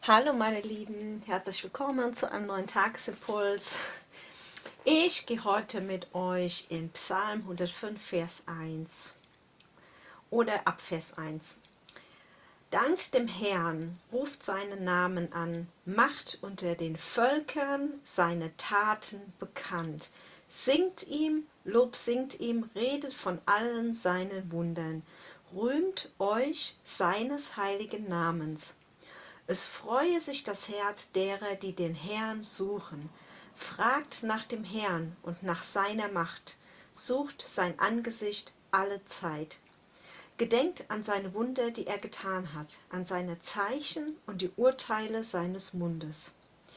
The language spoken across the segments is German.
Hallo meine Lieben, herzlich willkommen zu einem neuen Tagesimpuls. Ich gehe heute mit euch in Psalm 105, Vers 1 oder ab Vers 1. Dankt dem Herrn, ruft seinen Namen an, macht unter den Völkern seine Taten bekannt. Singt ihm, Lob singt ihm, redet von allen seinen Wundern. Rühmt euch seines heiligen Namens. Es freue sich das Herz derer, die den Herrn suchen. Fragt nach dem Herrn und nach seiner Macht. Sucht sein Angesicht alle Zeit. Gedenkt an seine Wunder, die er getan hat, an seine Zeichen und die Urteile seines Mundes.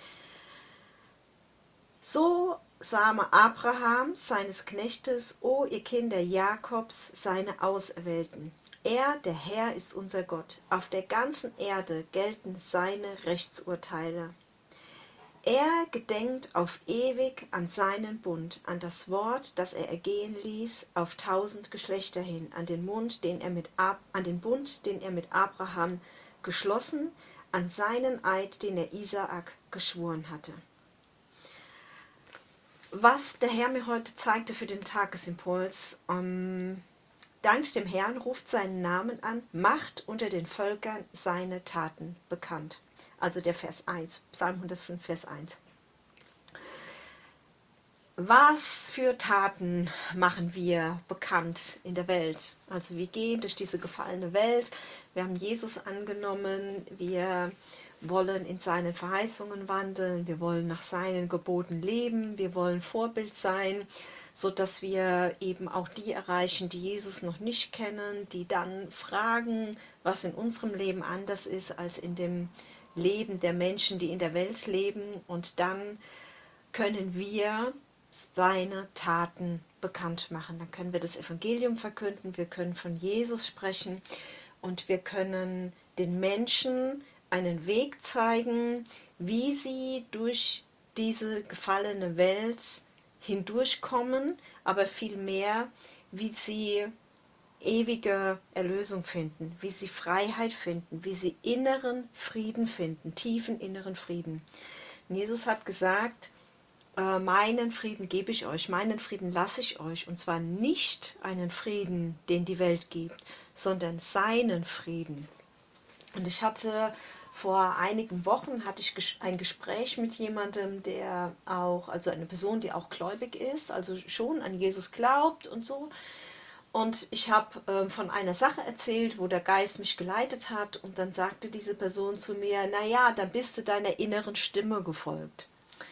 So Same Abrahams, seines Knechtes, o ihr Kinder Jakobs, seine Auserwählten. Er, der Herr, ist unser Gott. Auf der ganzen Erde gelten seine Rechtsurteile. Er gedenkt auf ewig an seinen Bund, an das Wort, das er ergehen ließ, auf 1000 Geschlechter hin, an den Bund, den er mit Abraham geschlossen, an seinen Eid, den er Isaak geschworen hatte. Was der Herr mir heute zeigte für den Tagesimpuls, dankt dem Herrn, ruft seinen Namen an, macht unter den Völkern seine Taten bekannt. Also der Vers 1, Psalm 105, Vers 1. Was für Taten machen wir bekannt in der Welt? Also wir gehen durch diese gefallene Welt, wir haben Jesus angenommen, wir wollen in seinen Verheißungen wandeln, wir wollen nach seinen Geboten leben, wir wollen Vorbild sein, sodass wir eben auch die erreichen, die Jesus noch nicht kennen, die dann fragen, was in unserem Leben anders ist als in dem Leben der Menschen, die in der Welt leben, und dann können wir seine Taten bekannt machen. Dann können wir das Evangelium verkünden, wir können von Jesus sprechen und wir können den Menschen einen Weg zeigen, wie sie durch diese gefallene Welt hindurchkommen, aber vielmehr, wie sie ewige Erlösung finden, wie sie Freiheit finden, wie sie inneren Frieden finden, tiefen inneren Frieden. Und Jesus hat gesagt, meinen Frieden gebe ich euch, meinen Frieden lasse ich euch, und zwar nicht einen Frieden, den die Welt gibt, sondern seinen Frieden. Und ich hatte vor einigen Wochen ein Gespräch mit jemandem, der auch, also eine Person, die auch gläubig ist, also schon an Jesus glaubt und so. Und ich habe von einer Sache erzählt, wo der Geist mich geleitet hat, und dann sagte diese Person zu mir, naja, dann bist du deiner inneren Stimme gefolgt.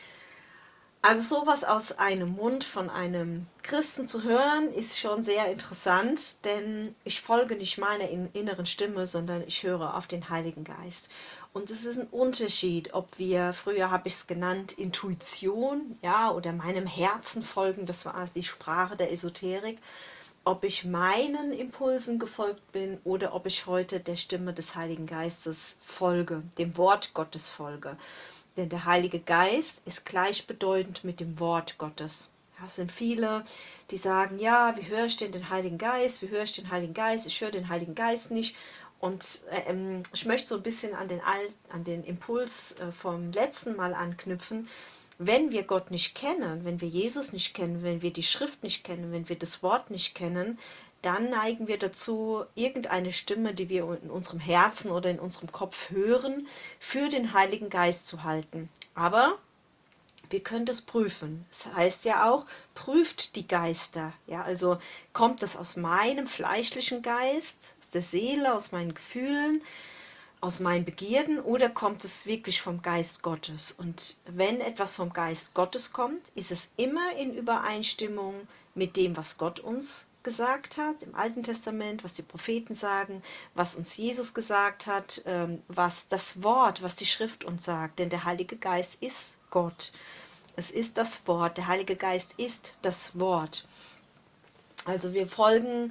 Also sowas aus einem Mund von einem Christen zu hören, ist schon sehr interessant, denn ich folge nicht meiner inneren Stimme, sondern ich höre auf den Heiligen Geist. Und es ist ein Unterschied, ob wir, früher habe ich es genannt, Intuition, ja, oder meinem Herzen folgen, das war die Sprache der Esoterik, ob ich meinen Impulsen gefolgt bin oder ob ich heute der Stimme des Heiligen Geistes folge, dem Wort Gottes folge. Denn der Heilige Geist ist gleichbedeutend mit dem Wort Gottes. Ja, es sind viele, die sagen, ja, wie höre ich denn den Heiligen Geist? Wie höre ich den Heiligen Geist? Ich höre den Heiligen Geist nicht. Und ich möchte so ein bisschen an den Impuls vom letzten Mal anknüpfen. Wenn wir Gott nicht kennen, wenn wir Jesus nicht kennen, wenn wir die Schrift nicht kennen, wenn wir das Wort nicht kennen, dann neigen wir dazu, irgendeine Stimme, die wir in unserem Herzen oder in unserem Kopf hören, für den Heiligen Geist zu halten. Aber wir können das prüfen. Das heißt ja auch, prüft die Geister. Ja, also kommt das aus meinem fleischlichen Geist, aus der Seele, aus meinen Gefühlen, aus meinen Begierden, oder kommt es wirklich vom Geist Gottes? Und wenn etwas vom Geist Gottes kommt, ist es immer in Übereinstimmung mit dem, was Gott uns gesagt hat im Alten Testament, was die Propheten sagen, was uns Jesus gesagt hat, was das Wort, was die Schrift uns sagt. Denn der Heilige Geist ist Gott. Es ist das Wort. Der Heilige Geist ist das Wort. Also wir folgen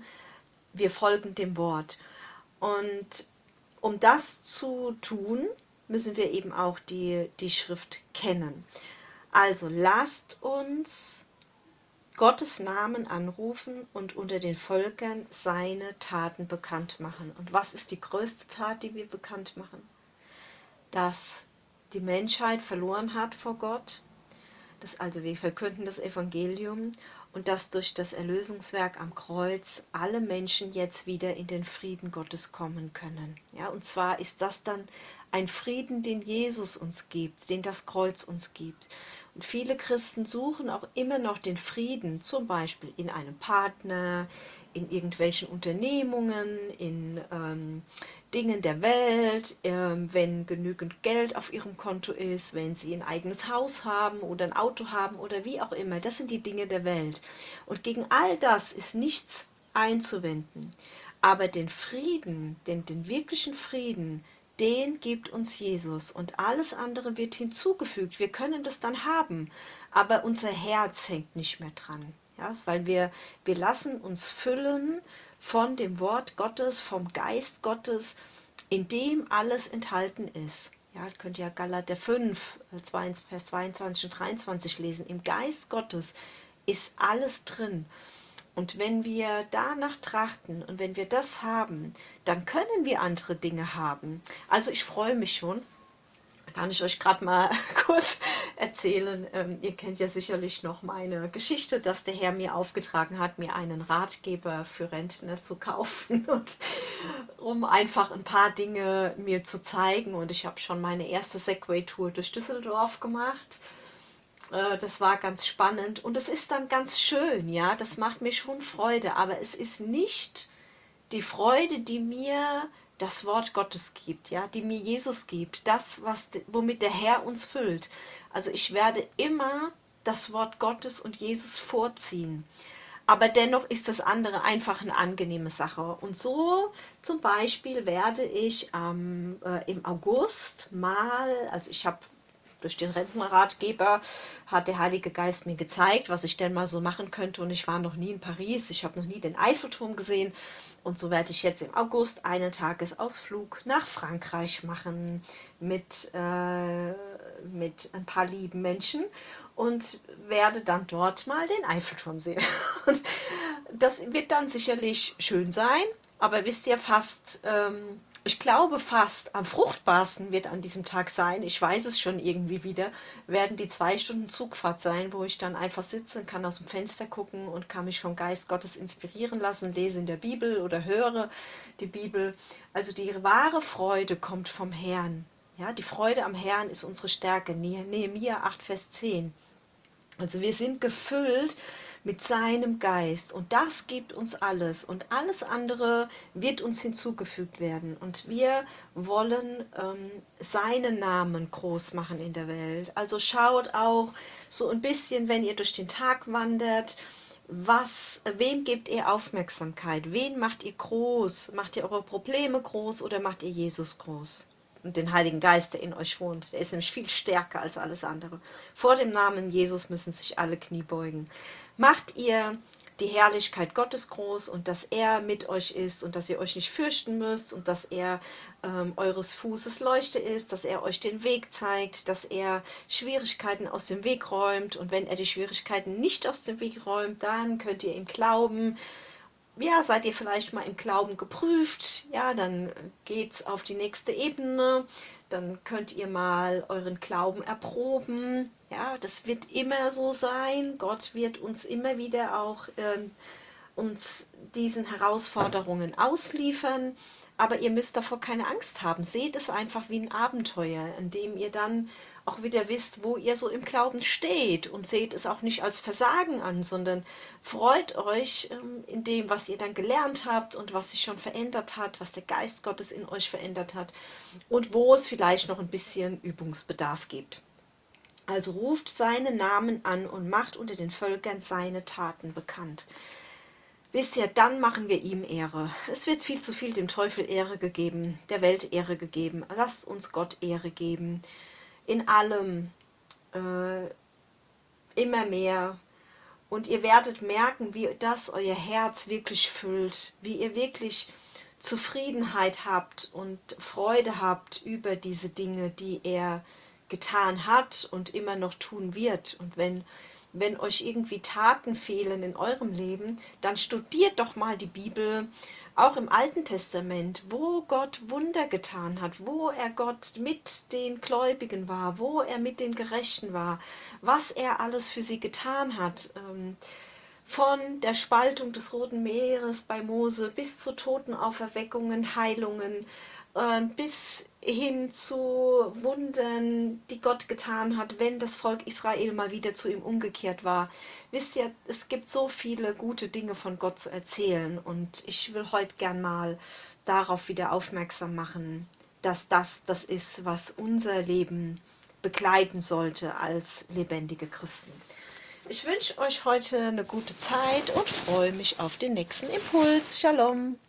dem Wort. Und um das zu tun, müssen wir eben auch die Schrift kennen. Also lasst uns Gottes Namen anrufen und unter den Völkern seine Taten bekannt machen. Und was ist die größte Tat, die wir bekannt machen? dass die Menschheit verloren hat vor Gott. Also wir verkünden das Evangelium und dass durch das Erlösungswerk am Kreuz alle Menschen jetzt wieder in den Frieden Gottes kommen können. Ja, und zwar ist das dann ein Frieden, den Jesus uns gibt, den das Kreuz uns gibt. Und viele Christen suchen auch immer noch den Frieden, zum Beispiel in einem Partner, in irgendwelchen Unternehmungen, in Dingen der Welt, wenn genügend Geld auf ihrem Konto ist, wenn sie ein eigenes Haus haben oder ein Auto haben oder wie auch immer. Das sind die Dinge der Welt. Und gegen all das ist nichts einzuwenden. Aber den Frieden, den wirklichen Frieden, den gibt uns Jesus und alles andere wird hinzugefügt. Wir können das dann haben, aber unser Herz hängt nicht mehr dran. Ja, weil wir lassen uns füllen von dem Wort Gottes, vom Geist Gottes, in dem alles enthalten ist. Ja, ihr könnt ja Galater 5, Vers 22 und 23 lesen. Im Geist Gottes ist alles drin. Und wenn wir danach trachten und wenn wir das haben, dann können wir andere Dinge haben. Also ich freue mich schon. Kann ich euch gerade mal kurz erzählen. Ihr kennt ja sicherlich noch meine Geschichte, dass der Herr mir aufgetragen hat, mir einen Ratgeber für Rentner zu kaufen, und um einfach ein paar Dinge mir zu zeigen. Und ich habe schon meine erste Segway-Tour durch Düsseldorf gemacht. Das war ganz spannend und es ist dann ganz schön, ja, das macht mir schon Freude, aber es ist nicht die Freude, die mir das Wort Gottes gibt, ja, die mir Jesus gibt, das, womit der Herr uns füllt. Also ich werde immer das Wort Gottes und Jesus vorziehen. Aber dennoch ist das andere einfach eine angenehme Sache. Und so zum Beispiel werde ich im August mal, also ich habe durch den Rentenratgeber hat der Heilige Geist mir gezeigt, was ich denn mal so machen könnte. Und ich war noch nie in Paris, ich habe noch nie den Eiffelturm gesehen. Und so werde ich jetzt im August einen Tagesausflug nach Frankreich machen mit ein paar lieben Menschen und werde dann dort mal den Eiffelturm sehen. Und das wird dann sicherlich schön sein, aber wisst ihr, ich glaube fast am fruchtbarsten wird an diesem Tag sein, ich weiß es schon irgendwie wieder, werden die 2 Stunden Zugfahrt sein, wo ich dann einfach sitzen kann, aus dem Fenster gucken und kann mich vom Geist Gottes inspirieren lassen, lese in der Bibel oder höre die Bibel. Also die wahre Freude kommt vom Herrn. Ja, die Freude am Herrn ist unsere Stärke. Nehemia 8, Vers 10. Also wir sind gefüllt mit seinem Geist und das gibt uns alles und alles andere wird uns hinzugefügt werden und wir wollen seinen Namen groß machen in der Welt. Also schaut auch so ein bisschen, wenn ihr durch den Tag wandert, wem gebt ihr Aufmerksamkeit? Wen macht ihr groß? Macht ihr eure Probleme groß oder macht ihr Jesus groß? Und den Heiligen Geist, der in euch wohnt. Der ist nämlich viel stärker als alles andere. Vor dem Namen Jesus müssen sich alle Knie beugen. Macht ihr die Herrlichkeit Gottes groß und dass er mit euch ist und dass ihr euch nicht fürchten müsst und dass er eures Fußes Leuchte ist, dass er euch den Weg zeigt, dass er Schwierigkeiten aus dem Weg räumt und wenn er die Schwierigkeiten nicht aus dem Weg räumt, dann könnt ihr ihm glauben. Ja, seid ihr vielleicht mal im Glauben geprüft, ja, dann geht's auf die nächste Ebene, dann könnt ihr mal euren Glauben erproben, ja, das wird immer so sein, Gott wird uns immer wieder auch uns diesen Herausforderungen ausliefern, aber ihr müsst davor keine Angst haben, seht es einfach wie ein Abenteuer, in dem ihr dann auch wieder wisst, wo ihr so im Glauben steht und seht es auch nicht als Versagen an, sondern freut euch in dem, was ihr dann gelernt habt und was sich schon verändert hat, was der Geist Gottes in euch verändert hat und wo es vielleicht noch ein bisschen Übungsbedarf gibt. Also ruft seinen Namen an und macht unter den Völkern seine Taten bekannt. Wisst ihr, dann machen wir ihm Ehre. Es wird viel zu viel dem Teufel Ehre gegeben, der Welt Ehre gegeben. Lasst uns Gott Ehre geben. In allem, immer mehr. Und ihr werdet merken, wie das euer Herz wirklich füllt, wie ihr wirklich Zufriedenheit habt und Freude habt über diese Dinge, die er getan hat und immer noch tun wird. Und wenn euch irgendwie Taten fehlen in eurem Leben, dann studiert doch mal die Bibel Auch im Alten Testament, wo Gott Wunder getan hat, wo er Gott mit den Gläubigen war, wo er mit den Gerechten war, was er alles für sie getan hat. Von der Spaltung des Roten Meeres bei Mose bis zu Totenauferweckungen, Heilungen, bis hin zu Wundern, die Gott getan hat, wenn das Volk Israel mal wieder zu ihm umgekehrt war. Wisst ihr, es gibt so viele gute Dinge von Gott zu erzählen und ich will heute gern mal darauf wieder aufmerksam machen, dass das ist, was unser Leben begleiten sollte als lebendige Christen. Ich wünsche euch heute eine gute Zeit und freue mich auf den nächsten Impuls. Shalom!